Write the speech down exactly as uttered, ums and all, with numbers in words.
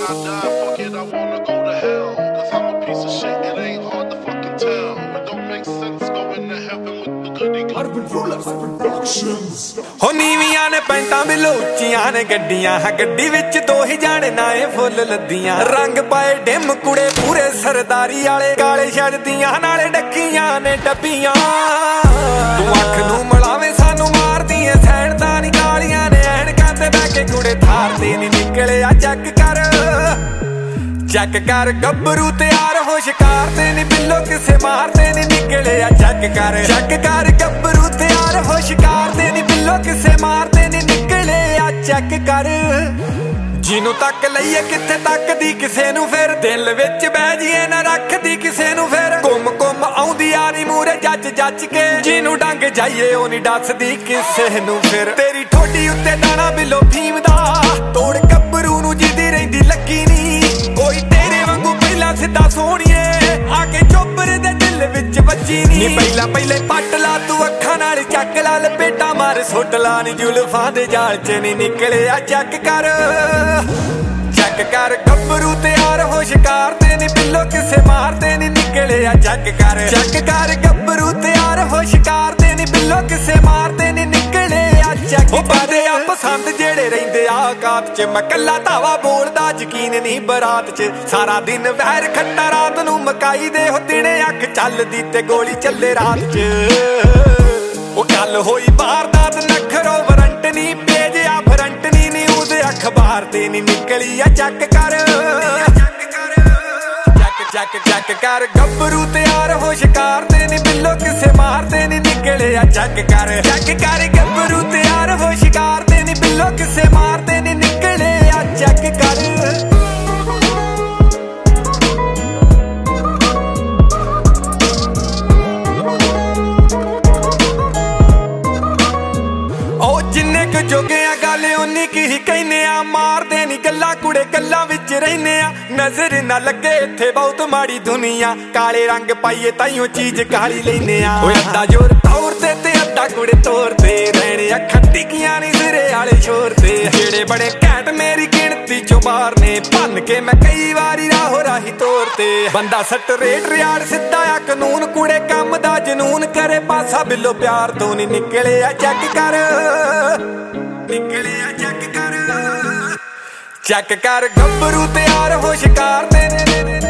I die, fuck it, I wanna go to hell. Cause I'm a piece of shit, it ain't hard to fucking tell. It don't make sense going to heaven with the goody good. Urban Rulers, Urban Productions. ਹੋ ਨੀਵੀਆਂ ਨੇ ਪੈਂਟਾਂ ਬਿਲੋਚੀਆਂ ਨੇ ਗੱਡੀਆਂ ਹਾਂ ਗੱਡੀ ਵਿੱਚ ਦੋ ਹੀ ਜਾਣੇ ਨਾਏ ਫੁੱਲ ਲੱਦੀਆਂ ਰੰਗ ਪਾਏ ਡਿਮ ਕੁੜੇ ਪੂਰੇ ਸਰਦਾਰੀ ਵਾਲੇ ਕਾਲੇ ਛੱਡਦੀਆਂ ਨਾਲੇ ਡੱਕੀਆਂ ਨੇ ਡੱਬੀਆਂ ਤੂੰ ਅੱਖ ਨੂੰ ਮਲਾਵੇਂ ਸਾਨੂੰ ਮਾਰਦੀਆਂ ਸੈਣਤਾਂ ਨੀ ਕਾਲੀਆਂ ਨੇ ਐਨਕਾਂ ਤੇ ਬਹਿ ਕੇ ਕੁੜੇ ਥਾਰ ਤੇ ਨੀ ਨਿਕਲਿਆ ਚੱਕ ਕਰ ਚੱਕ ਕਰ ਗੱਭਰੂ ਤਿਆਰ ਹੋ ਸ਼ਿਕਾਰ ਤੇ ਨੀ ਬਿੱਲੋ ਕਿਸੇ ਮਾਰਦੇ ਨੀ ਨਿਕਲਿਆ ਚੱਕ ਕਰ ਚੱਕ ਕਰ ਗੱਭਰੂ ਤਿਆਰ ਹੋ ਸ਼ਿਕਾਰ ਤੇ ਨੀ ਬਿੱਲੋ ਕਿਸੇ ਮਾਰਦੇ ਨੀ ਨਿਕਲਿਆ ਚੱਕ ਕਰ ਜਿਹਨੂੰ ਤੱਕ ਲਈਏ ਕਿੱਥੇ ਤੱਕਦੀ ਕਿਸੇ ਨੂੰ ਫਿਰ ਦਿਲ ਵਿੱਚ ਬਹਿ ਜੀਏ ਨਾ ਰੱਖਦੀ ਕਿਸੇ ਨੂੰ ਫਿਰ ਘੁੰਮ ਘੁੰਮ ਆਉਂਦੀ ਯਾਰੀ ਮੂਰੇ ਜੱਜ ਜੱਜ ਕੇ ਜਿਹਨੂੰ ਡੰਗ ਜਾਈਏ ਉਹ ਨਹੀਂ ਦੱਸਦੀ ਕਿਸੇ ਨੂੰ ਫਿਰ ਤੇਰੀ ਠੋਡੀ ਉੱਤੇ ਦਾਣਾ ਬਿੱਲੋ ਫੀਮ ਦਾ ਤੋੜ ਗੱਭਰੂ ਨੂੰ ਜਿੱਦੀ ਰਹਿੰਦੀ ਲੱਗੀ ਨੀ ਕੋਈ ਤੇਰੇ ਵਾਂਗੂ ਪਹਿਲਾਂ ਸਿੱਧਾ ਸੋਹਣੀਏ ਆ ਕੇ ਚੋਬਰ ਦੇ ਦਿਲ ਵਿੱਚ ਵੱਜੀ ਨੀ ਪਹਿਲਾਂ ਪਹਿਲੇ ਪੱਟ ਲਾ ਤੂੰ ਅੱਖਾਂ ਨਾਲ ਚੱਕ ਲਾ ਲਪੇਟਾ ਮਾਰ ਸੁੱਟ ਲਾ ਨੀ ਜੁਲਫਾਂ ਦੇ ਜਾਲ ਚ ਨੀ ਨਿਕਲਿਆ ਚੱਕ ਕਰ ਚੱਕ ਕਰ ਗੱਭਰੂ ਤਿਆਰ ਹੋ ਸ਼ਿਕਾਰ ਤੇ ਨੀ ਬਿੱਲੋ ਕਿਸੇ ਮਾਰਦੇ ਨੀ ਨਿਕਲਿਆ ਚੱਕ ਕਰ ਚੱਕ ਕਰ ਗੱਭਰੂ ਤਿਆਰ ਹੋ ਸ਼ਿਕਾਰ ਤੇ ਨੀ ਬਿੱਲੋ ਕਿਸੇ ਮਾਰਦੇ ਨੀ ਨਿਕਲਿਆ ਚੱਕ ਉਹ ਬਾਦੇ ਆ ਪਸੰਦ ਜਿਹੜੇ ਰਹਿੰਦੇ ਆ ਔਕਾਤ ਚ ਮੈਂ ਕੱਲਾ ਧਾਵਾ ਬੋਲਦਾ ਯਕੀਨ ਨਹੀਂ ਬਰਾਤ ਚ ਸਾਰਾ ਦਿਨ ਵਹਿਰ ਖੱਟਾ ਰਾਤ ਨੂੰ ਮਕਾਈ ਦੇ ਹੋ ਦਿਨੇ ਅੱਖ ਚੱਲਦੀ ਤੇ ਗੋਲੀ ਚੱਲੇ ਰਾਤ ਚ ਉਹ ਗੱਲ ਹੋਈ ਵਾਰਦਾਤ ਨਖਰੋ ਵਰੰਟ ਨੀ ਭੇਜਿਆ ਫਰੰਟ ਨੀ ਨੀ ਉਹਦੇ ਅਖਬਾਰ ਤੇ ਨੀ ਨਿਕਲੀ ਆ ਚੱਕ ਕਰ ਚੱਕ ਚੱਕ ਚੱਕ ਕਰ ਗੱਭਰੂ ਤਿਆਰ ਹੋ ਸ਼ਿਕਾਰ ਤੇ ਨੀ ਬਿੱਲੋ ਕਿਸੇ ਮਾਰਦੇ ਨੀ ਨਿਕਲਿਆ ਚੱਕ ਕਰ ਚੱਕ ਕਰ ਗੱਭਰੂ ਤਿਆਰ ਹੋ ਸ਼ਿਕਾਰ ਤੇ ਨੀ ਬਿੱਲੋ ਕਿਸੇ ਮਾਰਦੇ ਨੀ ਨਿਕਲਿਆ ਚੱਕ ਕਰ ਜੋਗੇ ਆ ਗੱਲ ਉਨੀ ਕੀ ਹੀ ਕਹਿੰਨੇ ਆ ਮਾਰਦੇ ਨੀ ਗੱਲਾਂ ਕੁੜੇ ਗੱਲਾਂ ਵਿੱਚ ਰਹਿੰਨੇ ਆ ਨਜ਼ਰ ਨਾ ਲੱਗੇ ਇੱਥੇ ਬਹੁਤ ਮਾੜੀ ਦੁਨੀਆ ਕਾਲੇ ਰੰਗ ਪਾਈਏ ਤਾਈਓ ਚੀਜ਼ ਕਾਲੀ ਲੈਨੇ ਆ ਓਏ ਅੱਧਾ ਜੋਰ ਤੌਰ ਤੇ ਤੇ ਅੱਧਾ ਕੁੜੇ ਤੋਰ ਤੇ ਰਹਿਣੇ ਅੱਖਾਂ ਟਿਕੀਆਂ ਨੀ ਸਿਰੇ ਵਾਲੇ ਸ਼ੋਰ ਤੇ ਜਿਹੜੇ ਬੜੇ ਘੈਂਟ ਮੇਰੀ ਗਿਣਤੀ ਚੋਂ ਬਾਹਰ ਨੇ ਭੰਨ ਕੇ ਮੈਂ ਕਈ ਵਾਰੀ ਰਾਹੋ ਰਾਹੀ ਤੋਰ ਤੇ ਬੰਦਾ ਸੱਟ ਰੇਟ ਰਿਆੜ ਸਿੱਧਾ ਆ ਕਾਨੂੰਨ ਕੁੜੇ ਕੰਮ ਦਾ ਜਨੂਨ ਕਰੇ ਪਾਸਾ ਬਿੱਲੋ ਪਿਆਰ ਤੋਂ ਨੀ ਨਿਕਲਿਆ ਚੱਕ ਕਰ ਨਿਕਲਿਆ ਚੱਕ ਕਰ ਚੱਕ ਕਰ ਗੱਭਰੂ ਤਿਆਰ ਹੋ ਸ਼ਿਕਾਰ ਤੇ